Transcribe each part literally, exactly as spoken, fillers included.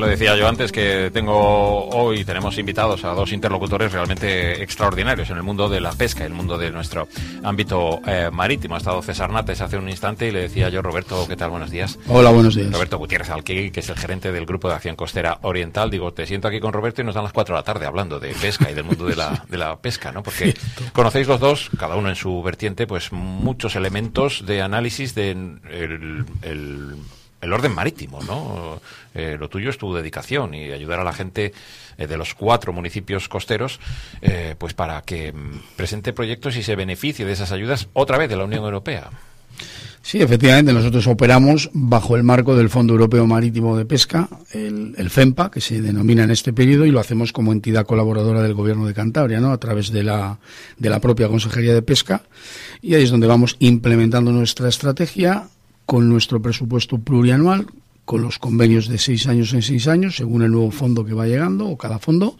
decía yo antes que tengo hoy, tenemos invitados a dos interlocutores realmente extraordinarios en el mundo de la pesca, en el mundo de nuestro ámbito eh, marítimo. Ha estado César Nates hace un instante y le decía yo, Roberto, ¿qué tal? Buenos días. Hola, buenos días. Roberto Gutiérrez Alquegui, que es el gerente del Grupo de Acción Costera Oriental. Digo, te siento aquí con Roberto y nos dan las cuatro de la tarde hablando de pesca y del mundo de la, de la pesca, ¿no? Porque conocéis los dos, cada uno en su vertiente, pues muchos elementos de análisis de el, el el orden marítimo, ¿no? Eh, lo tuyo es tu dedicación y ayudar a la gente eh, de los cuatro municipios costeros, eh, pues para que mm, presente proyectos y se beneficie de esas ayudas otra vez de la Unión Europea. Sí, efectivamente, nosotros operamos bajo el marco del Fondo Europeo Marítimo de Pesca, el, el FEMPA, que se denomina en este periodo, y lo hacemos como entidad colaboradora del Gobierno de Cantabria, ¿no? A través de la, de la propia Consejería de Pesca, y ahí es donde vamos implementando nuestra estrategia con nuestro presupuesto plurianual, con los convenios de seis años en seis años, según el nuevo fondo que va llegando, o cada fondo,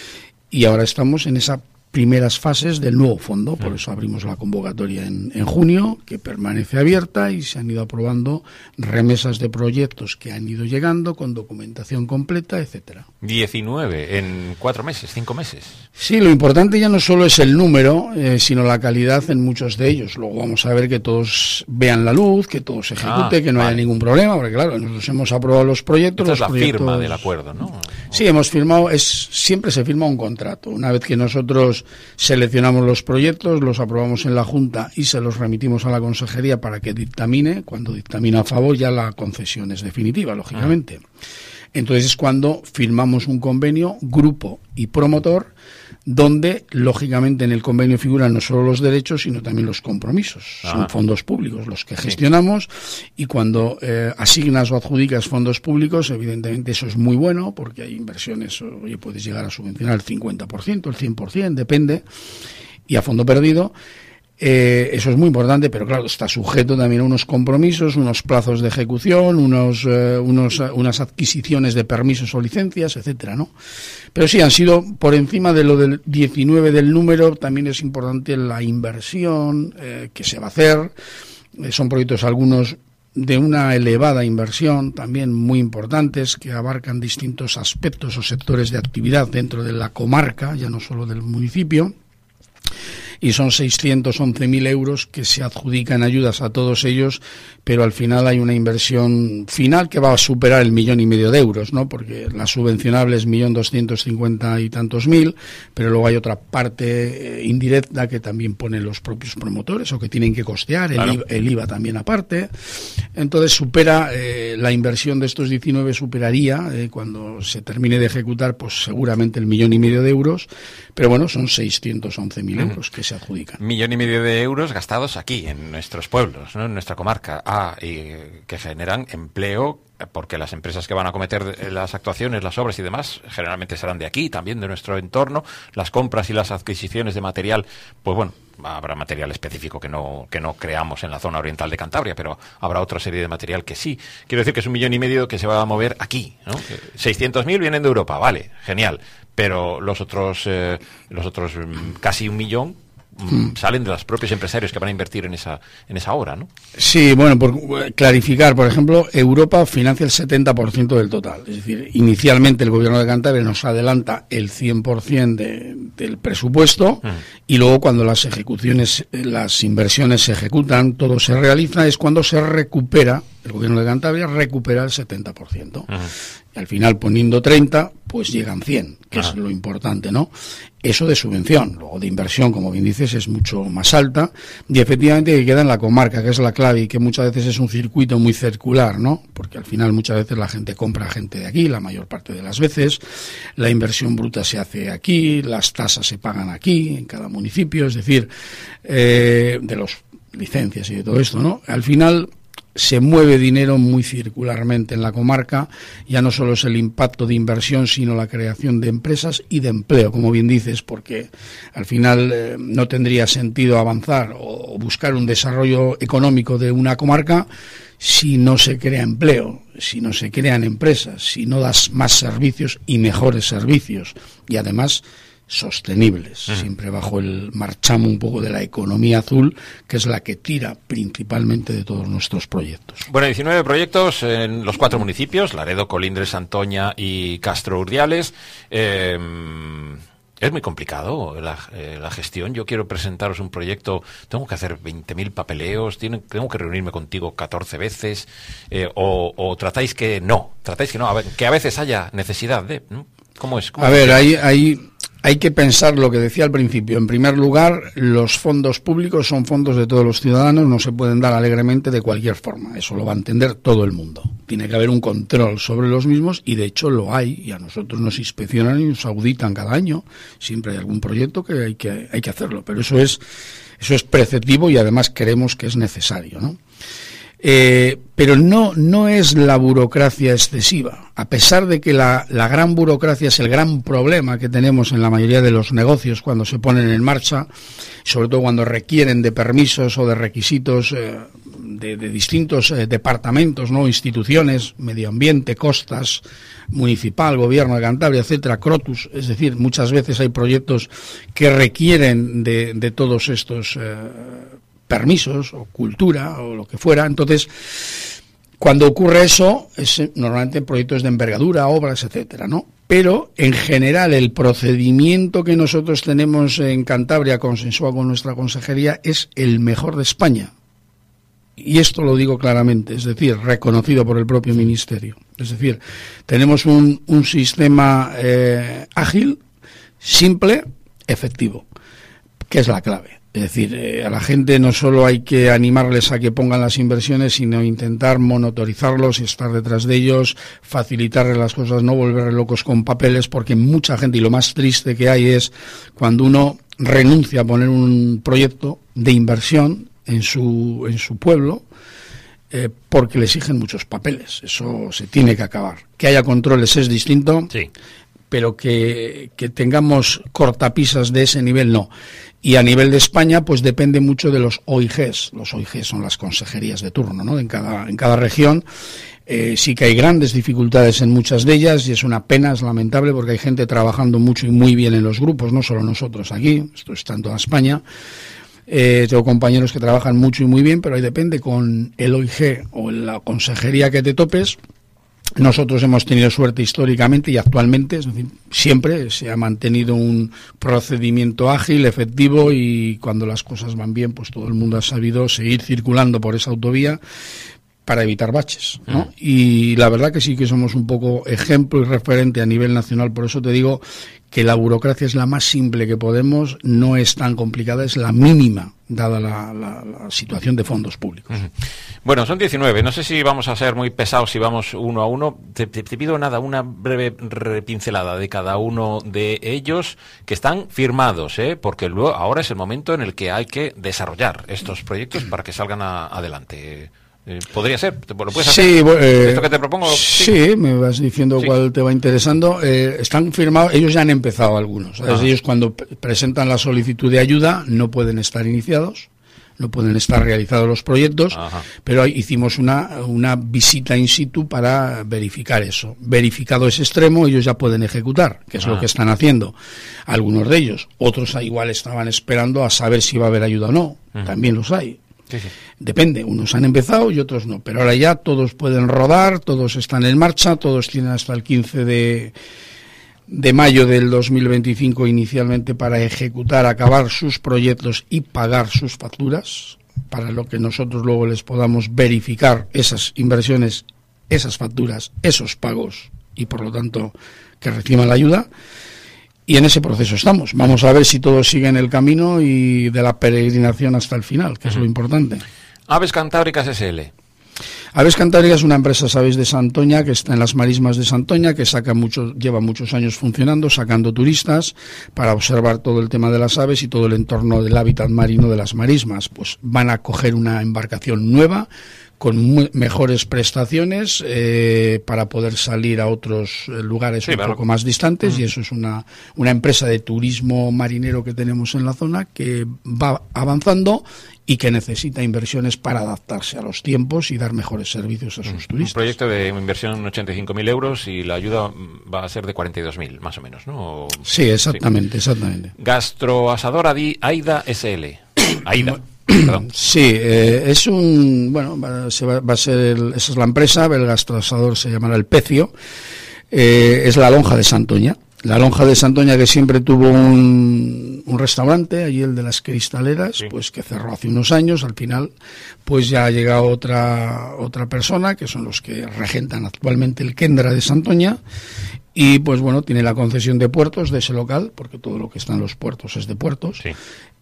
y ahora estamos en esas primeras fases del nuevo fondo, por eso abrimos la convocatoria en, en junio, que permanece abierta, y se han ido aprobando remesas de proyectos que han ido llegando, con documentación completa, etcétera. diecinueve en cuatro meses, cinco meses. Sí, lo importante ya no solo es el número, eh, sino la calidad en muchos de ellos. Luego vamos a ver que todos vean la luz, que todo se ejecute, ah, que no vale. haya ningún problema, porque claro, nosotros hemos aprobado los proyectos. Esta es los la proyectos... firma del acuerdo, ¿no? Sí, hemos firmado, es siempre se firma un contrato. Una vez que nosotros seleccionamos los proyectos, los aprobamos en la Junta y se los remitimos a la Consejería para que dictamine. Cuando dictamina a favor, ya la concesión es definitiva, lógicamente. Ah. Entonces es cuando firmamos un convenio, grupo y promotor, donde, lógicamente, en el convenio figuran no solo los derechos, sino también los compromisos. Ajá. Son fondos públicos los que gestionamos, sí. Y cuando eh, asignas o adjudicas fondos públicos, evidentemente eso es muy bueno, porque hay inversiones, oye, puedes llegar a subvencionar el cincuenta por ciento, el cien por ciento, depende, y a fondo perdido. Eh, eso es muy importante, pero claro, está sujeto también a unos compromisos, unos plazos de ejecución, unos, eh, unos, unas adquisiciones de permisos o licencias, etcétera, ¿no? Pero sí, han sido, por encima de lo del diecinueve del número, también es importante la inversión eh, que se va a hacer. Eh, son proyectos algunos de una elevada inversión, también muy importantes, que abarcan distintos aspectos o sectores de actividad dentro de la comarca, ya no solo del municipio. Y son seiscientos once mil euros que se adjudican ayudas a todos ellos, pero al final hay una inversión final que va a superar el millón y medio de euros, ¿no? Porque la subvencionable es millón doscientos cincuenta y tantos mil, pero luego hay otra parte eh, indirecta que también ponen los propios promotores o que tienen que costear, el, claro. I V A, el I V A también aparte. Entonces supera, eh, la inversión de estos diecinueve superaría, eh, cuando se termine de ejecutar, pues seguramente el millón y medio de euros, pero bueno, son seiscientos once mil euros que se adjudican. Millón y medio de euros gastados aquí, en nuestros pueblos, ¿no? En nuestra comarca. Ah, y que generan empleo, porque las empresas que van a cometer las actuaciones, las obras y demás, generalmente serán de aquí, también de nuestro entorno. Las compras y las adquisiciones de material, pues bueno, habrá material específico que no que no creamos en la zona oriental de Cantabria, pero habrá otra serie de material que sí. Quiero decir que es un millón y medio que se va a mover aquí, ¿no? seiscientos mil vienen de Europa, vale, genial, pero los otros eh, los otros casi un millón Mm. salen de los propios empresarios que van a invertir en esa en esa obra, ¿no? Sí, bueno, por clarificar, por ejemplo, Europa financia el setenta por ciento del total. Es decir, inicialmente el Gobierno de Cantabria nos adelanta el cien por ciento de, del presupuesto, mm. y luego cuando las ejecuciones, las inversiones se ejecutan, todo se realiza, es cuando se recupera, el Gobierno de Cantabria recupera el setenta por ciento. Mm. Y al final, poniendo treinta, pues llegan cien, que ah. es lo importante, ¿no? Eso de subvención. Luego de inversión, como bien dices, es mucho más alta. Y efectivamente que queda en la comarca, que es la clave, y que muchas veces es un circuito muy circular, ¿no? Porque al final muchas veces la gente compra gente de aquí, la mayor parte de las veces. La inversión bruta se hace aquí, las tasas se pagan aquí, en cada municipio. Es decir, eh, de los licencias y de todo esto, ¿no? Al final se mueve dinero muy circularmente en la comarca. Ya no solo es el impacto de inversión, sino la creación de empresas y de empleo, como bien dices, porque al final eh, no tendría sentido avanzar o buscar un desarrollo económico de una comarca si no se crea empleo, si no se crean empresas, si no das más servicios y mejores servicios, y además sostenibles, uh-huh. siempre bajo el marchamo un poco de la economía azul, que es la que tira principalmente de todos nuestros proyectos. Bueno, diecinueve proyectos en los cuatro municipios, Laredo, Colindres, Santoña y Castro Urdiales. Eh, es muy complicado la, eh, la gestión. Yo quiero presentaros un proyecto, tengo que hacer veinte mil papeleos, tiene, tengo que reunirme contigo catorce veces, eh, o, o tratáis que no, tratáis que no, a ver, que a veces haya necesidad de... ¿no? ¿Cómo es? ¿Cómo a ver, hay, hay, hay que pensar lo que decía al principio. En primer lugar, los fondos públicos son fondos de todos los ciudadanos, no se pueden dar alegremente de cualquier forma. Eso lo va a entender todo el mundo. Tiene que haber un control sobre los mismos y de hecho lo hay. Y a nosotros nos inspeccionan y nos auditan cada año. Siempre hay algún proyecto que hay que, hay que hacerlo. Pero eso es, eso es preceptivo y además creemos que es necesario, ¿no? Eh, pero no, no es la burocracia excesiva, a pesar de que la, la gran burocracia es el gran problema que tenemos en la mayoría de los negocios cuando se ponen en marcha, sobre todo cuando requieren de permisos o de requisitos eh, de, de distintos eh, departamentos, no, instituciones, medio ambiente, costas, municipal, gobierno de Cantabria, etcétera, Crotus, es decir, muchas veces hay proyectos que requieren de, de todos estos eh, permisos o cultura o lo que fuera. Entonces, cuando ocurre eso, es normalmente proyectos de envergadura, obras, etcétera, ¿no? Pero, en general, el procedimiento que nosotros tenemos en Cantabria, consensuado con nuestra consejería, es el mejor de España. Y esto lo digo claramente, es decir, reconocido por el propio Ministerio. Es decir, tenemos un, un sistema eh, ágil, simple, efectivo, que es la clave. Es decir, eh, a la gente no solo hay que animarles a que pongan las inversiones, sino intentar monitorizarlos y estar detrás de ellos, facilitarles las cosas, no volverles locos con papeles, porque mucha gente, y lo más triste que hay es cuando uno renuncia a poner un proyecto de inversión en su, en su pueblo, eh, porque le exigen muchos papeles. Eso se tiene que acabar. Que haya controles es distinto, sí, pero que, que tengamos cortapisas de ese nivel, no. Y a nivel de España, pues depende mucho de los O I Ges. Los O I Ges son las consejerías de turno, ¿no? En cada, en cada región eh, sí que hay grandes dificultades en muchas de ellas y es una pena, es lamentable, porque hay gente trabajando mucho y muy bien en los grupos, no solo nosotros aquí, esto está en toda España. Eh, tengo compañeros que trabajan mucho y muy bien, pero ahí depende con el O I Ge o la consejería que te topes. Nosotros hemos tenido suerte históricamente y actualmente, es decir, siempre se ha mantenido un procedimiento ágil, efectivo, y cuando las cosas van bien, pues todo el mundo ha sabido seguir circulando por esa autovía para evitar baches, ¿no? Mm. Y la verdad que sí que somos un poco ejemplo y referente a nivel nacional. Por eso te digo que la burocracia es la más simple que podemos, no es tan complicada, es la mínima, dada la, la, la situación de fondos públicos. Uh-huh. Bueno, son diecinueve, no sé si vamos a ser muy pesados si vamos uno a uno. Te, te, te pido nada, una breve pincelada de cada uno de ellos que están firmados, ¿eh? Porque luego ahora es el momento en el que hay que desarrollar estos proyectos para que salgan a, adelante. Eh, ¿Podría ser? ¿Lo puedes hacer? Sí, eh, ¿Esto que te propongo? Sí, sí, me vas diciendo sí. Cuál te va interesando. Eh, están firmados, ellos ya han empezado algunos. Ah. Ellos cuando presentan la solicitud de ayuda no pueden estar iniciados, no pueden estar realizados los proyectos, Ajá. pero hicimos una, una visita in situ para verificar eso. Verificado ese extremo, ellos ya pueden ejecutar, que es ah. lo que están haciendo algunos de ellos. Otros igual estaban esperando a saber si va a haber ayuda o no. Uh-huh. También los hay. Sí, sí. Depende, unos han empezado y otros no, pero ahora ya todos pueden rodar, todos están en marcha, todos tienen hasta el quince de mayo del dos mil veinticinco inicialmente para ejecutar, acabar sus proyectos y pagar sus facturas, para lo que nosotros luego les podamos verificar esas inversiones, esas facturas, esos pagos y por lo tanto que reciban la ayuda. Y en ese proceso estamos. Vamos a ver si todo sigue en el camino y de la peregrinación hasta el final, que uh-huh. es lo importante. Aves Cantábricas ese ele. Aves Cantábricas es una empresa, sabéis, de Santoña, que está en las marismas de Santoña, que saca muchos, lleva muchos años funcionando, sacando turistas para observar todo el tema de las aves y todo el entorno del hábitat marino de las marismas. Pues van a coger una embarcación nueva, con muy, mejores prestaciones eh, para poder salir a otros lugares sí, un claro. poco más distantes, uh-huh. y eso es una, una empresa de turismo marinero que tenemos en la zona que va avanzando y que necesita inversiones para adaptarse a los tiempos y dar mejores servicios a sus turistas. Un proyecto de inversión de ochenta y cinco mil euros y la ayuda va a ser de cuarenta y dos mil, más o menos, ¿no? O... Sí, exactamente, sí. exactamente. Gastroasadora Aida S L. Aida. Perdón. Sí, eh, es un, bueno, va, se va, va a ser, el, esa es la empresa, el gastroasador se llamará El Pecio, eh, es la lonja de Santoña. La lonja de Santoña, que siempre tuvo un, un restaurante, allí el de las Cristaleras, sí. pues que cerró hace unos años. Al final, pues ya ha llegado otra otra persona, que son los que regentan actualmente el Kendra de Santoña, y pues bueno, tiene la concesión de puertos de ese local, porque todo lo que está en los puertos es de puertos. Sí.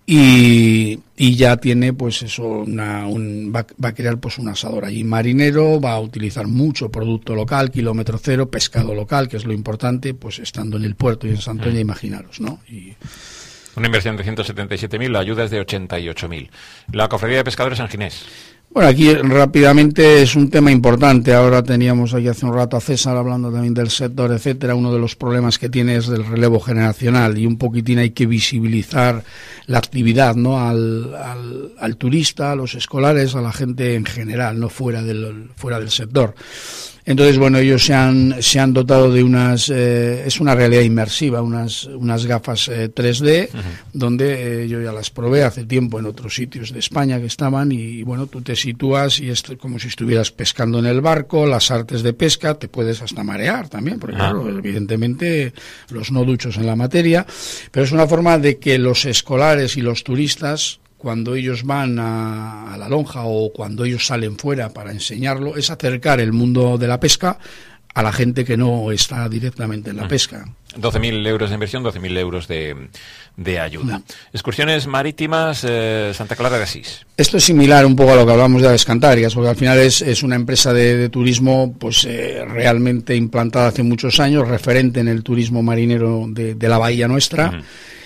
Y, y ya tiene pues eso una, un, va, va a crear pues un asador allí marinero, va a utilizar mucho producto local, kilómetro cero, pescado local, que es lo importante, pues estando en el puerto y en Santoña, mm. imaginaros, ¿no? Y... Una inversión de ciento setenta y siete mil, la ayuda es de ochenta y ocho mil. La Cofradía de Pescadores San Ginés. Bueno, aquí rápidamente es un tema importante. Ahora teníamos aquí hace un rato a César hablando también del sector, etcétera. Uno de los problemas que tiene es del relevo generacional y un poquitín hay que visibilizar la actividad, ¿no? Al, al, al turista, a los escolares, a la gente en general, no fuera del fuera del sector. Entonces, bueno, ellos se han se han dotado de unas, eh, es una realidad inmersiva, unas unas gafas eh, tres D, uh-huh. donde eh, yo ya las probé hace tiempo en otros sitios de España que estaban y, bueno, tú te sitúas y es como si estuvieras pescando en el barco, las artes de pesca, te puedes hasta marear también, porque, uh-huh. claro, evidentemente los no duchos en la materia, pero es una forma de que los escolares y los turistas, cuando ellos van a, a la lonja o cuando ellos salen fuera para enseñarlo, es acercar el mundo de la pesca a la gente que no está directamente en la mm. pesca. doce mil euros de inversión, doce mil euros de, de ayuda. Mm. Excursiones marítimas, eh, Santa Clara de Asís. Esto es similar un poco a lo que hablamos de Aves Cantábricas, porque al final es, es una empresa de, de turismo pues eh, realmente implantada hace muchos años, referente en el turismo marinero de, de la bahía nuestra. Mm.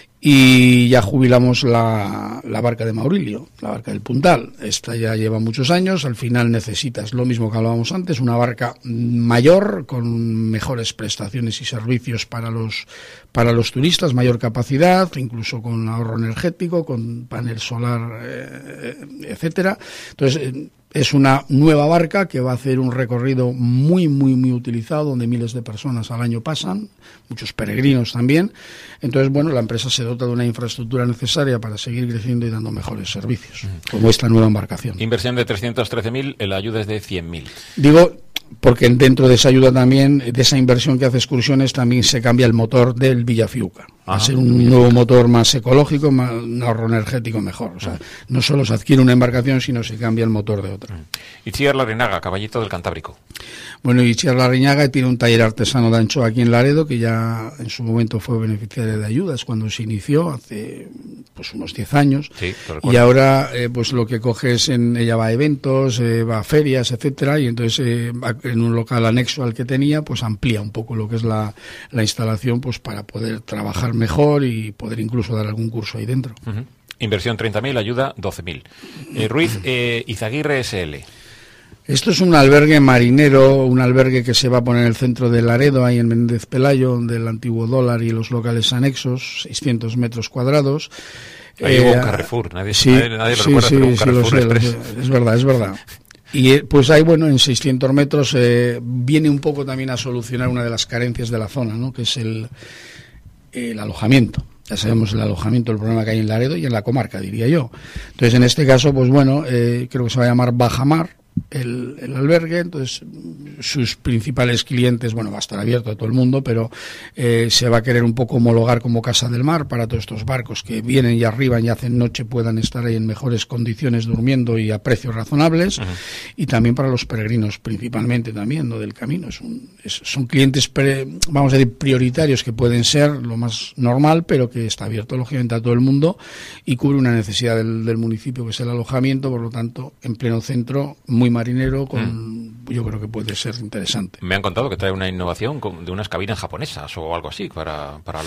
Y ya jubilamos la, la barca de Maurilio, la barca del Puntal. Esta ya lleva muchos años, al final necesitas lo mismo que hablábamos antes, una barca mayor, con mejores prestaciones y servicios para los, para los turistas, mayor capacidad, incluso con ahorro energético, con panel solar, eh, etcétera. Entonces, eh, es una nueva barca que va a hacer un recorrido muy, muy, muy utilizado, donde miles de personas al año pasan, muchos peregrinos también. Entonces, bueno, la empresa se dota de una infraestructura necesaria para seguir creciendo y dando mejores servicios, como esta nueva embarcación. Inversión de trescientos trece mil, la ayuda es de cien mil. Digo, porque dentro de esa ayuda también, de esa inversión que hace Excursiones, también se cambia el motor del Villafiuca. Va a ser un nuevo motor más ecológico, más, un ahorro energético mejor. O sea, no solo se adquiere una embarcación, sino se cambia el motor de otra. Itziar Larrinaga, Caballito del Cantábrico. Bueno, Itziar Larrinaga tiene un taller artesano de anchoa aquí en Laredo, que ya en su momento fue beneficiaria de ayudas cuando se inició, hace pues unos diez años. Sí, y ahora eh, pues lo que coge es, en, ella va a eventos, eh, va a ferias, etcétera, y entonces eh, va en un local anexo al que tenía, pues amplía un poco lo que es la, la instalación, pues para poder trabajar mejor y poder incluso dar algún curso ahí dentro. Uh-huh. Inversión treinta mil, ayuda doce mil. Eh, Ruiz eh, Izaguirre S L. Esto es un albergue marinero, un albergue que se va a poner en el centro de Laredo, ahí en Menéndez Pelayo, donde el antiguo Dólar y los locales anexos, seiscientos metros cuadrados. Ahí eh, hubo un Carrefour, nadie, sí, nadie, nadie lo sí, recuerda, sí, pero un sí, Carrefour lo sé, Express. Lo sé. Es verdad, es verdad. Y pues ahí, bueno, en seiscientos metros eh, viene un poco también a solucionar una de las carencias de la zona, ¿no? Que es el, el alojamiento. Ya sabemos el alojamiento, el problema que hay en Laredo y en la comarca, diría yo. Entonces, en este caso, pues bueno, eh, creo que se va a llamar Bajamar el, el albergue. Entonces, sus principales clientes, bueno, va a estar abierto a todo el mundo, pero eh, se va a querer un poco homologar como Casa del Mar para todos estos barcos que vienen y arriban y hacen noche, puedan estar ahí en mejores condiciones durmiendo y a precios razonables. Uh-huh. Y también para los peregrinos, principalmente también, ¿no? Del camino. Es un, es, son clientes, pre, vamos a decir, prioritarios, que pueden ser lo más normal, pero que está abierto lógicamente a todo el mundo y cubre una necesidad del, del municipio, que es el alojamiento. Por lo tanto, en pleno centro, muy marinero, con, mm. yo creo que puede ser interesante. Me han contado que trae una innovación de unas cabinas japonesas o algo así para, para,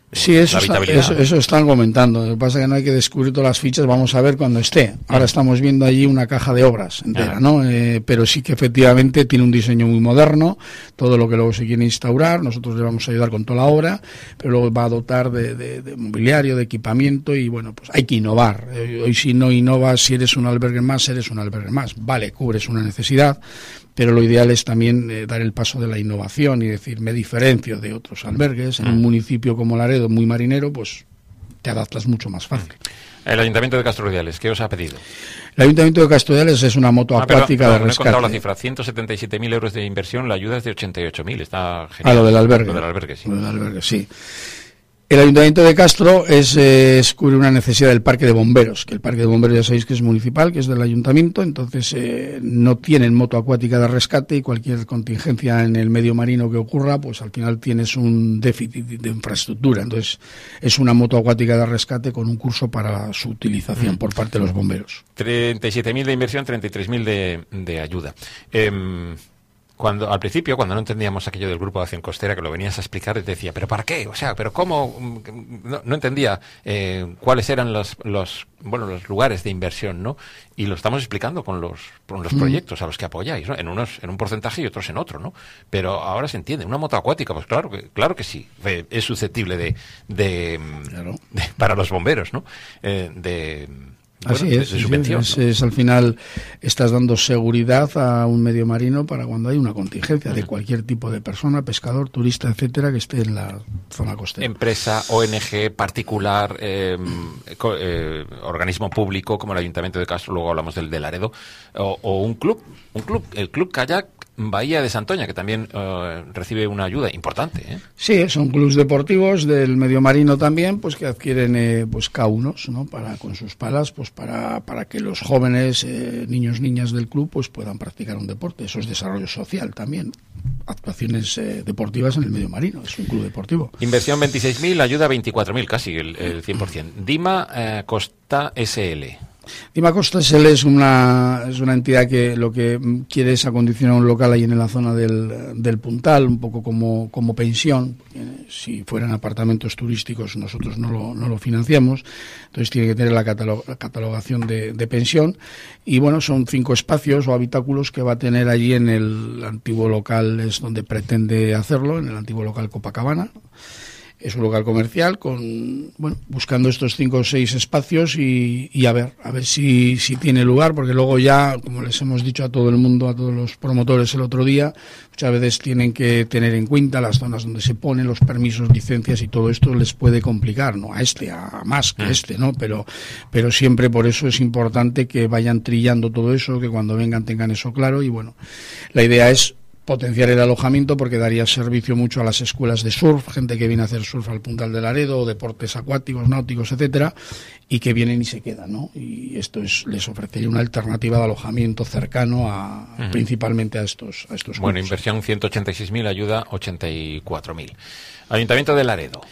Sí, eso, la está, habitabilidad. eso, eso están comentando. Lo que pasa es que no hay que descubrir todas las fichas, vamos a ver cuando esté. Ahora estamos viendo allí una caja de obras entera, Ah. ¿no? Eh, pero sí que efectivamente tiene un diseño muy moderno, todo lo que luego se quiere instaurar, nosotros le vamos a ayudar con toda la obra, pero luego va a dotar de, de, de mobiliario, de equipamiento y bueno, pues hay que innovar. Eh, hoy si no innovas, si eres un albergue más, eres un albergue más. Vale, cubres una necesidad, pero lo ideal es también eh, dar el paso de la innovación y decir, me diferencio de otros albergues. En un municipio como Laredo, muy marinero, pues te adaptas mucho más fácil. El Ayuntamiento de Castro Urdiales, ¿qué os ha pedido? El Ayuntamiento de Castro-Urdiales es una moto Ah, pero, acuática no, de no he rescate. contado la cifra, ciento setenta y siete mil euros de inversión, la ayuda es de ochenta y ocho mil, está genial. Ah, lo del albergue. Lo del albergue, sí. Lo del albergue, sí. El Ayuntamiento de Castro es, eh, es cubre una necesidad del Parque de Bomberos, que el Parque de Bomberos ya sabéis que es municipal, que es del Ayuntamiento, entonces eh, no tienen moto acuática de rescate y cualquier contingencia en el medio marino que ocurra, pues al final tienes un déficit de infraestructura. Entonces es una moto acuática de rescate con un curso para su utilización por parte de los bomberos. treinta y siete mil de inversión, treinta y tres mil de, de ayuda. Eh, Cuando, al principio, cuando no entendíamos aquello del grupo de acción costera, que lo venías a explicar, te decía, ¿pero para qué? O sea, ¿pero cómo? No, no entendía eh, cuáles eran los, los, bueno, los lugares de inversión, ¿no? Y lo estamos explicando con los, con los mm. proyectos a los que apoyáis, ¿no? En unos, en un porcentaje y otros en otro, ¿no? Pero ahora se entiende. Una moto acuática, pues claro que, claro que sí. Es susceptible de, de, claro. de para los bomberos, ¿no? Eh, de... Bueno, Así es, de, de subvención, es, ¿no? es, al final estás dando seguridad a un medio marino para cuando hay una contingencia uh-huh. de cualquier tipo de persona, pescador, turista, etcétera, que esté en la zona costera. Empresa, O N G, particular, eh, eh, organismo público como el Ayuntamiento de Castro, luego hablamos del de Laredo, o, o un club, un club, el Club Kayak Bahía de Santoña, que también uh, recibe una ayuda importante, ¿eh? Sí, son clubes deportivos del medio marino también, pues que adquieren eh, pues caunos, ¿no? Para con sus palas, pues para para que los jóvenes, eh, niños, niñas del club, pues puedan practicar un deporte. Eso es desarrollo social también. Actuaciones eh, deportivas en el medio marino, es un club deportivo. Inversión veintiséis mil, ayuda veinticuatro mil, casi el, el cien por ciento. Dima eh, Costa S L. Dima Costa S L es una, es una entidad que lo que quiere es acondicionar un local ahí en la zona del, del Puntal, un poco como, como pensión. Si fueran apartamentos turísticos nosotros no lo, no lo financiamos, entonces tiene que tener la, catalog, la catalogación de, de pensión. Y bueno, son cinco espacios o habitáculos que va a tener allí en el antiguo local, es donde pretende hacerlo, en el antiguo local Copacabana. Es un local comercial con, bueno, buscando estos cinco o seis espacios y, y a ver, a ver si, si tiene lugar, porque luego ya, como les hemos dicho a todo el mundo, a todos los promotores el otro día, muchas veces tienen que tener en cuenta las zonas donde se ponen los permisos, licencias y todo esto les puede complicar, no a este, a más que este, ¿no? Pero, pero siempre por eso es importante que vayan trillando todo eso, que cuando vengan tengan eso claro y bueno, la idea es potenciar el alojamiento porque daría servicio mucho a las escuelas de surf, gente que viene a hacer surf al Puntal de Laredo, deportes acuáticos, náuticos, etcétera, y que vienen y se quedan, ¿no? Y esto es les ofrecería una alternativa de alojamiento cercano a uh-huh. principalmente a estos a estos Bueno, clubes. Inversión ciento ochenta y seis mil, ayuda ochenta y cuatro mil. Ayuntamiento de Laredo.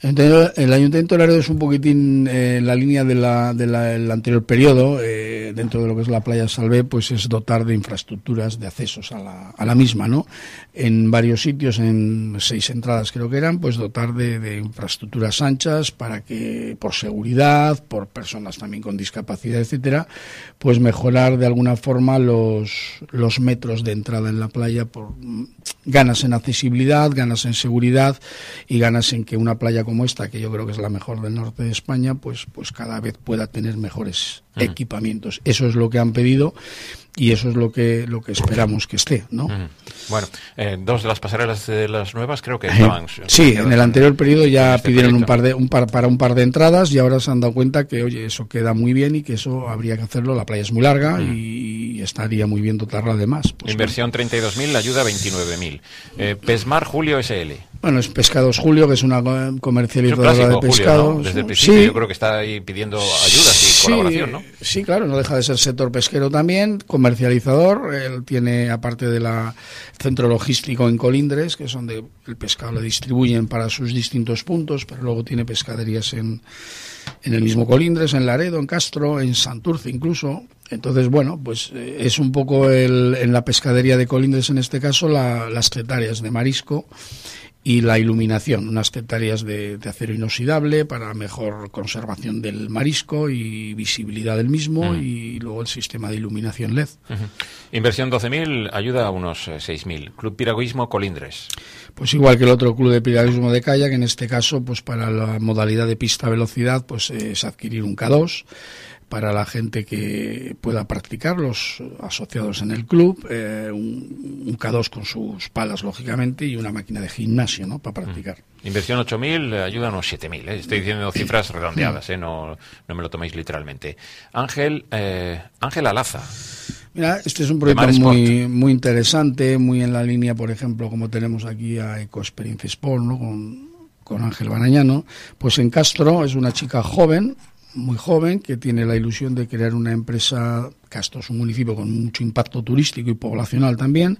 El Ayuntamiento de Laredo es un poquitín eh, en la línea del de la, el anterior periodo, eh, dentro de lo que es la playa Salvé, pues es dotar de infraestructuras de accesos a la, a la misma, ¿no? En varios sitios, en seis entradas creo que eran, pues dotar de, de infraestructuras anchas para que, por seguridad, por personas también con discapacidad, etcétera, pues mejorar de alguna forma los, los metros de entrada en la playa, por ganas en accesibilidad, ganas en seguridad y ganas en que una playa como esta, que yo creo que es la mejor del norte de España, pues, pues cada vez pueda tener mejores uh-huh. equipamientos. Eso es lo que han pedido y eso es lo que lo que esperamos que esté, ¿no? Uh-huh. Bueno, eh, dos de las pasarelas de las nuevas creo que estaban... Eh, sí, en el anterior periodo ya este pidieron proyecto. un par de un par para un par de entradas y ahora se han dado cuenta que, oye, eso queda muy bien y que eso habría que hacerlo. La playa es muy larga uh-huh. y estaría muy bien dotarla de más. Pues, Inversión bueno. treinta y dos mil, ayuda veintinueve mil. Eh, Pesmar Julio S L. Bueno, es Pescados Julio, que es una comercializadora es clásico, de pescado. Julio, ¿no? Desde el principio sí. yo creo que está ahí pidiendo ayudas y sí, colaboración, ¿no? Sí, claro, no deja de ser sector pesquero también, comercializador. Él tiene, aparte del centro logístico en Colindres, que es donde el pescado lo distribuyen para sus distintos puntos, pero luego tiene pescaderías en, en el mismo Colindres, en Laredo, en Castro, en Santurce incluso. Entonces, bueno, pues eh, es un poco el, en la pescadería de Colindres, en este caso, la, las cetarias de marisco. y la iluminación, unas tareas de, de acero inoxidable para mejor conservación del marisco y visibilidad del mismo, uh-huh. y luego el sistema de iluminación L E D. Uh-huh. Inversión doce mil, ayuda a unos eh, seis mil. Club Piragüismo Colindres. Pues igual que el otro club de piragüismo de kayak, en este caso, pues para la modalidad de pista velocidad, pues eh, es adquirir un K dos. Para la gente que pueda practicar, los asociados en el club, eh, un, un K dos con sus palas, lógicamente, y una máquina de gimnasio, ¿no?, para practicar. Mm. Inversión ocho mil, ayuda a unos siete mil. ¿eh? Estoy diciendo cifras redondeadas, ¿eh? no, no me lo toméis literalmente. Ángel, eh, Ángel Alaza. Mira, este es un proyecto muy, muy interesante, muy en la línea, por ejemplo, como tenemos aquí a Eco Experience Sport, ¿no?, con, con Ángel Barañano. Pues en Castro es una chica joven, muy joven, que tiene la ilusión de crear una empresa. Castro es un municipio con mucho impacto turístico y poblacional también,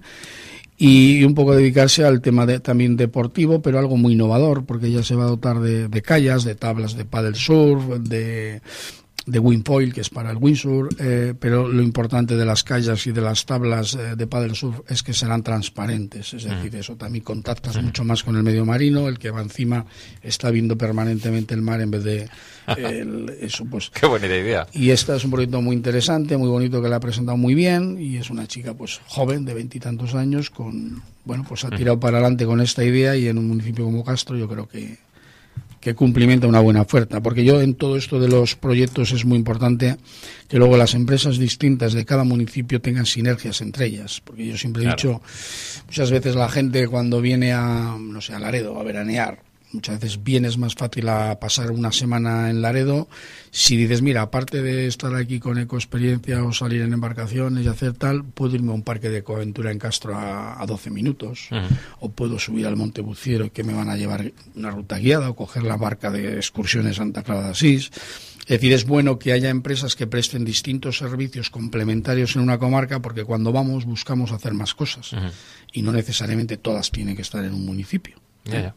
y un poco dedicarse al tema de, también deportivo, pero algo muy innovador, porque ella se va a dotar de, de kayaks, de tablas de paddle surf, de de windfoil, que es para el windsurf, eh, pero lo importante de las kayaks y de las tablas eh, de paddle surf es que serán transparentes, es decir, mm. eso también contactas mm. mucho más con el medio marino, el que va encima está viendo permanentemente el mar en vez de el, eso, pues. Qué buena idea. Y este es un proyecto muy interesante, muy bonito, que la ha presentado muy bien, y es una chica pues joven, de veintitantos años, con, bueno, pues ha tirado mm. para adelante con esta idea, y en un municipio como Castro yo creo que que cumplimenta una buena oferta, porque yo en todo esto de los proyectos es muy importante que luego las empresas distintas de cada municipio tengan sinergias entre ellas, porque yo siempre he claro. dicho, muchas veces la gente cuando viene a, no sé, a Laredo a veranear, muchas veces vienes más fácil a pasar una semana en Laredo si dices, mira, aparte de estar aquí con Ecoexperiencia o salir en embarcaciones y hacer tal, puedo irme a un parque de Ecoaventura en Castro a, a doce minutos, uh-huh. o puedo subir al Monte Buciero, que me van a llevar una ruta guiada, o coger la barca de excursiones Santa Clara de Asís. Es decir, es bueno que haya empresas que presten distintos servicios complementarios en una comarca, porque cuando vamos buscamos hacer más cosas, uh-huh. y no necesariamente todas tienen que estar en un municipio. Ya, ya.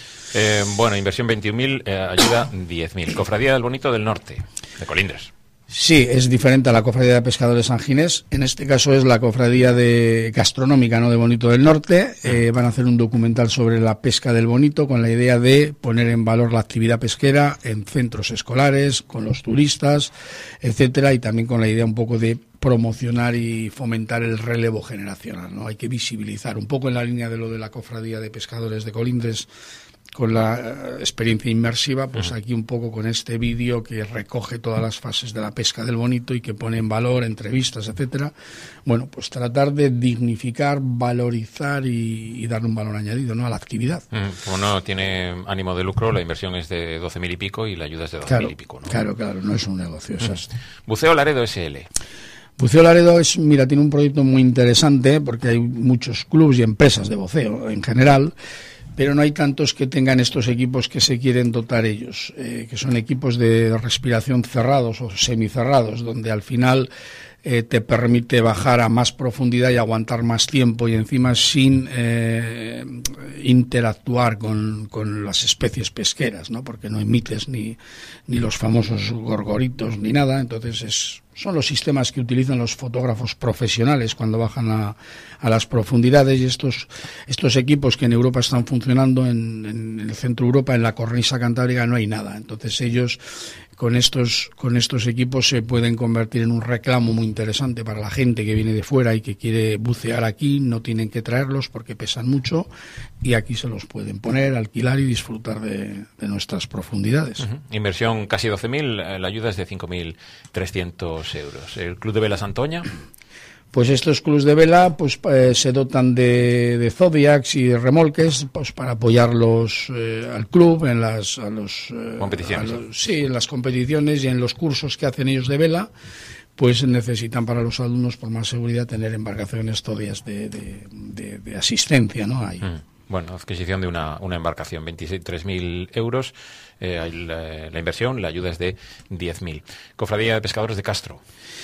Eh, bueno, inversión veintiún mil, eh, ayuda diez mil. Cofradía del Bonito del Norte, de Colindres. Sí, es diferente a la Cofradía de Pescadores San Ginés. En este caso es la Cofradía de Gastronómica, ¿no?, de Bonito del Norte. Eh, van a hacer un documental sobre la pesca del bonito, con la idea de poner en valor la actividad pesquera en centros escolares, con los turistas, etcétera, y también con la idea un poco de promocionar y fomentar el relevo generacional, ¿no? Hay que visibilizar un poco en la línea de lo de la Cofradía de Pescadores de Colindres, con la uh, experiencia inmersiva, pues uh-huh. aquí un poco con este vídeo que recoge todas las fases de la pesca del bonito y que pone en valor entrevistas, etcétera. Bueno, pues tratar de dignificar, valorizar y, y darle un valor añadido, ¿no?, a la actividad. Uh-huh. Como no tiene ánimo de lucro, la inversión es de doce mil y pico y la ayuda es de doce mil claro, y pico, ¿no? Claro, claro, no es un negocio, uh-huh. es Buceo Laredo S L. Buceo Laredo es, mira, tiene un proyecto muy interesante, porque hay muchos clubes y empresas de buceo en general, pero no hay tantos que tengan estos equipos que se quieren dotar ellos, eh, que son equipos de respiración cerrados o semicerrados, donde al final eh, te permite bajar a más profundidad y aguantar más tiempo, y encima sin eh, interactuar con, con las especies pesqueras, ¿no?, porque no emites ni, ni los famosos gorgoritos ni nada. Entonces es... son los sistemas que utilizan los fotógrafos profesionales cuando bajan a, a las profundidades, y estos estos equipos que en Europa están funcionando, en, en el centro de Europa, en la cornisa cantábrica, no hay nada. Entonces ellos con estos con estos equipos se pueden convertir en un reclamo muy interesante para la gente que viene de fuera y que quiere bucear aquí. No tienen que traerlos porque pesan mucho, y aquí se los pueden poner, alquilar y disfrutar de, de nuestras profundidades. Uh-huh. Inversión casi doce mil, la ayuda es de cinco mil trescientos euros. ¿El Club de Vela Santoña? Pues estos clubes de vela pues eh, se dotan de, de zodiacs y de remolques, pues para apoyarlos eh, al club en las a los, eh, competiciones. A los, sí, en las competiciones y en los cursos que hacen ellos de vela. Pues necesitan para los alumnos, por más seguridad, tener embarcaciones zodiacs de, de, de, de asistencia, ¿no? Ahí. Mm. Bueno, adquisición de una, una embarcación, veintitrés mil euros, eh, la, la inversión, la ayuda es de diez mil. Cofradía de Pescadores de Castro.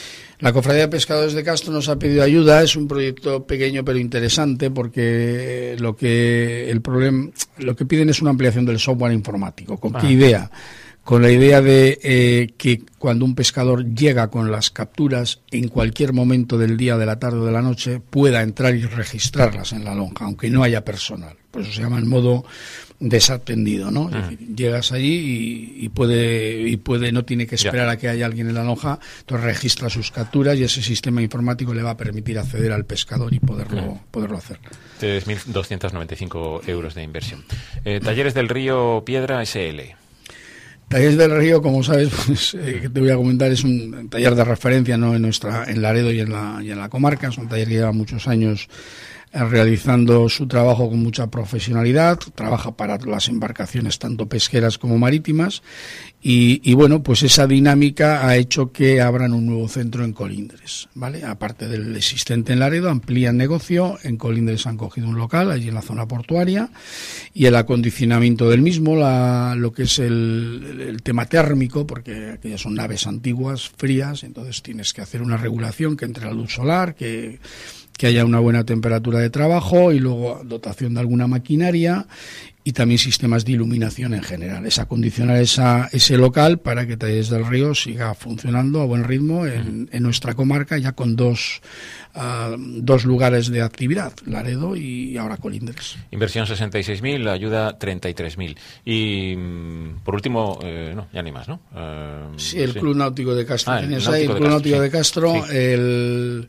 La Cofradía de Pescadores de Castro nos ha pedido ayuda. Es un proyecto pequeño pero interesante, porque lo que el problema, lo que piden es una ampliación del software informático. ¿Con ah. qué idea? con la idea de eh, que cuando un pescador llega con las capturas, en cualquier momento del día, de la tarde o de la noche, pueda entrar y registrarlas en la lonja, aunque no haya personal. Por eso se llama en modo desatendido, ¿no? Es decir, llegas allí y, y puede y puede no tiene que esperar ya. a que haya alguien en la lonja, entonces registra sus capturas y ese sistema informático le va a permitir acceder al pescador y poderlo uh-huh. poderlo hacer. tres mil doscientos noventa y cinco euros de inversión. Eh, Talleres del Río Piedra S L. Talleres del Río, como sabes, pues, eh, que te voy a comentar, es un taller de referencia, ¿no? En nuestra en Laredo y en la y en la comarca. Es un taller que lleva muchos años realizando su trabajo con mucha profesionalidad, trabaja para las embarcaciones tanto pesqueras como marítimas y, y bueno, pues esa dinámica ha hecho que abran un nuevo centro en Colindres, ¿vale? Aparte del existente en Laredo, amplían negocio, en Colindres han cogido un local allí en la zona portuaria y el acondicionamiento del mismo, la, lo que es el, el tema térmico, porque aquellas son naves antiguas, frías, entonces tienes que hacer una regulación que entre la luz solar, que que haya una buena temperatura de trabajo y luego dotación de alguna maquinaria y también sistemas de iluminación en general. Es acondicionar esa, ese local para que Talleres del Río siga funcionando a buen ritmo en, en nuestra comarca, ya con dos, uh, dos lugares de actividad, Laredo y ahora Colindres. Inversión sesenta y seis mil, ayuda treinta y tres mil. Y por último, eh, no, ya ni más, ¿no? Uh, sí, el sí. Club Náutico de Castro. Ah, el Tienes Náutico ahí, el de Club Castro, Náutico sí. de Castro, Sí. el...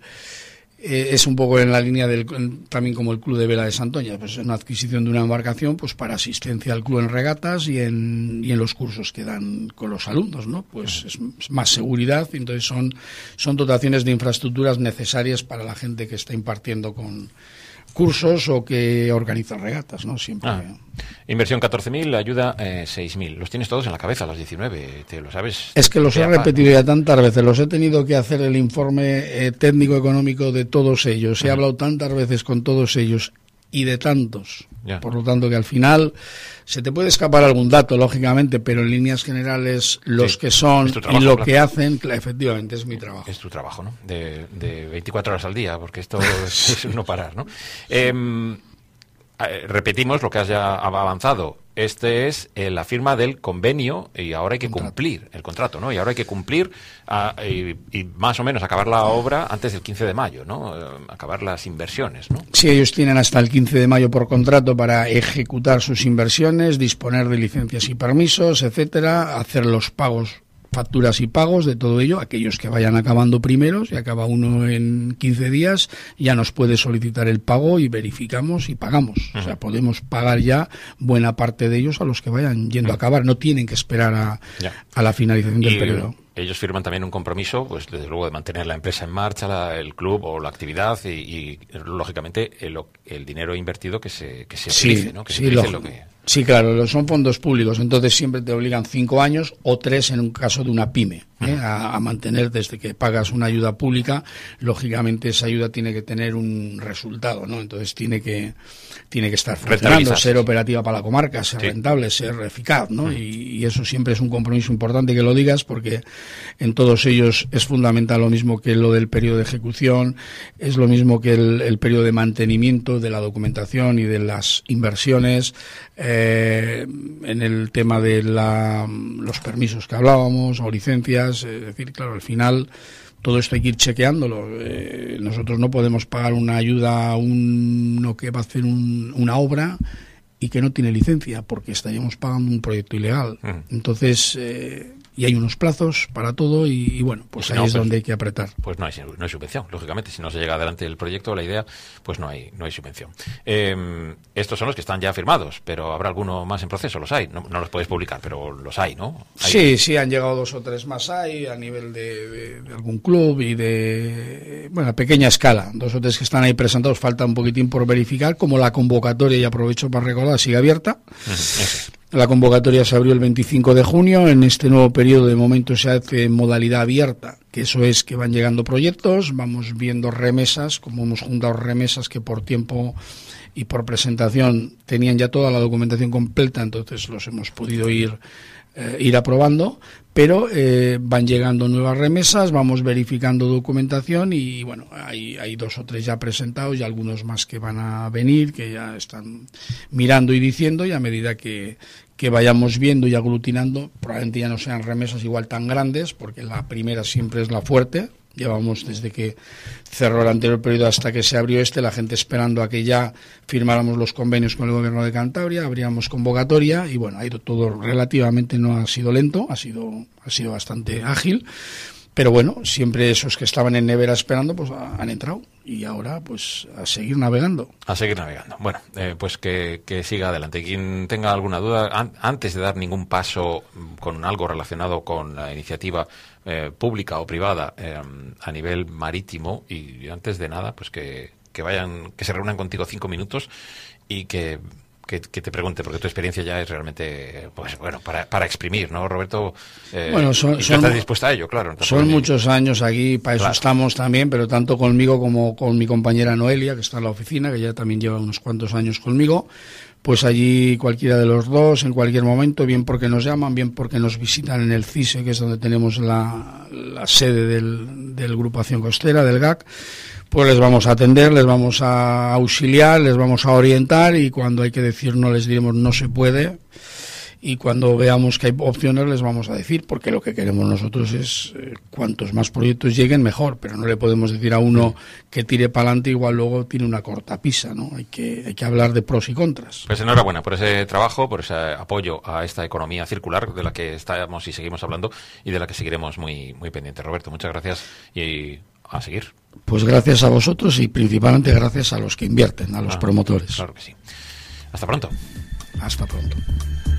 Eh, es un poco en la línea del también como el Club de Vela de Santoña, pues una adquisición de una embarcación pues para asistencia al club en regatas y en, y en los cursos que dan con los alumnos, ¿no? Pues es, es más seguridad, entonces son, son dotaciones de infraestructuras necesarias para la gente que está impartiendo con cursos o que organiza regatas, ¿no? Siempre. Ah. Inversión catorce mil, ayuda eh, seis mil. Los tienes todos en la cabeza, los diecinueve, ¿te lo sabes? Es que los he repetido ya tantas veces, los he tenido que hacer el informe eh, técnico-económico de todos ellos, he uh-huh. hablado tantas veces con todos ellos y de tantos, ya. Por lo tanto que al final se te puede escapar algún dato, lógicamente, pero en líneas generales los sí. que son trabajo, y lo claro. que hacen, efectivamente, es mi trabajo. Es tu trabajo, ¿no? De, de veinticuatro horas al día, porque esto es, es no parar, ¿no? Eh, repetimos lo que has ya avanzado. Este es eh, la firma del convenio y ahora hay que contrato. cumplir el contrato, ¿no? Y ahora hay que cumplir a, y, y más o menos acabar la obra antes del quince de mayo, ¿no? Eh, acabar las inversiones, ¿no? Sí, ellos tienen hasta el quince de mayo por contrato para ejecutar sus inversiones, disponer de licencias y permisos, etcétera, hacer los pagos, facturas y pagos de todo ello. Aquellos que vayan acabando primeros, y acaba uno en quince días, ya nos puede solicitar el pago y verificamos y pagamos. Uh-huh. O sea, podemos pagar ya buena parte de ellos a los que vayan yendo uh-huh. a acabar. No tienen que esperar a, a la finalización del y periodo. Ellos firman también un compromiso, pues desde luego, de mantener la empresa en marcha, la, el club o la actividad y, y lógicamente, el, el dinero invertido que se, que se sí, utilice, ¿no? Que sí, se utilice lo, lo que... sí, claro, son fondos públicos, entonces siempre te obligan cinco años o tres en un caso de una pyme, ¿eh? a, a mantener desde que pagas una ayuda pública. Lógicamente esa ayuda tiene que tener un resultado, ¿no? Entonces tiene que tiene que estar funcionando, ser operativa para la comarca, ser sí. rentable, ser eficaz, ¿no? Mm. Y, y eso siempre es un compromiso importante que lo digas, porque en todos ellos es fundamental lo mismo que lo del periodo de ejecución, es lo mismo que el, el periodo de mantenimiento de la documentación y de las inversiones, eh, en el tema de la, los permisos que hablábamos o licencias, es decir, claro, al final todo esto hay que ir chequeándolo. Eh, nosotros no podemos pagar una ayuda a uno que va a hacer un, una obra y que no tiene licencia, porque estaríamos pagando un proyecto ilegal. Mm. Entonces, eh, y hay unos plazos para todo y, y bueno, pues ahí no, es pues, donde hay que apretar. Pues no hay, no hay subvención, lógicamente. Si no se llega adelante el proyecto o la idea, pues no hay no hay subvención. Eh, estos son los que están ya firmados, pero habrá alguno más en proceso, los hay. No, no los puedes publicar, pero los hay, ¿no? Hay... Sí, sí, han llegado dos o tres más ahí a nivel de, de, de algún club y de, bueno, a pequeña escala. Dos o tres que están ahí presentados, falta un poquitín por verificar, como la convocatoria, y aprovecho para recordar, sigue abierta. Uh-huh, eso. La convocatoria se abrió el veinticinco de junio, en este nuevo periodo de momento se hace en modalidad abierta, que eso es que van llegando proyectos, vamos viendo remesas, como hemos juntado remesas que por tiempo y por presentación tenían ya toda la documentación completa, entonces los hemos podido ir eh, ir aprobando, pero eh, van llegando nuevas remesas, vamos verificando documentación y bueno, hay, hay dos o tres ya presentados y algunos más que van a venir, que ya están mirando y diciendo, y a medida que que vayamos viendo y aglutinando, probablemente ya no sean remesas igual tan grandes, porque la primera siempre es la fuerte. Llevamos desde que cerró el anterior periodo hasta que se abrió este, la gente esperando a que ya firmáramos los convenios con el Gobierno de Cantabria, abríamos convocatoria y bueno, ha ido todo relativamente, no ha sido lento, ha sido, ha sido bastante ágil, pero bueno, siempre esos que estaban en nevera esperando, pues han entrado y ahora pues a seguir navegando. A seguir navegando. Bueno, eh, pues que, que siga adelante. Quien tenga alguna duda, an- antes de dar ningún paso con algo relacionado con la iniciativa eh, pública o privada eh, a nivel marítimo, y antes de nada, pues que, que vayan, que se reúnan contigo cinco minutos y que Que, que te pregunte, porque tu experiencia ya es realmente, pues bueno, para, para exprimir, ¿no, Roberto? Eh, bueno, son, y son, estás dispuesta a ello, claro. Son muchos años aquí, para eso claro. Estamos también, pero tanto conmigo como con mi compañera Noelia, que está en la oficina, que ya también lleva unos cuantos años conmigo, pues allí cualquiera de los dos, en cualquier momento, bien porque nos llaman, bien porque nos visitan en el CISE, que es donde tenemos la, la sede del, del Agrupación Costera, del G A C, pues les vamos a atender, les vamos a auxiliar, les vamos a orientar y cuando hay que decir no les diremos no se puede y cuando veamos que hay opciones les vamos a decir, porque lo que queremos nosotros es eh, cuantos más proyectos lleguen mejor, pero no le podemos decir a uno que tire para adelante igual luego tiene una cortapisa, ¿no? Hay que, hay que hablar de pros y contras. Pues enhorabuena por ese trabajo, por ese apoyo a esta economía circular de la que estamos y seguimos hablando y de la que seguiremos muy, muy pendientes. Roberto, muchas gracias y a seguir. Pues gracias a vosotros y principalmente gracias a los que invierten, a los ah, promotores. Claro que sí. Hasta pronto. Hasta pronto.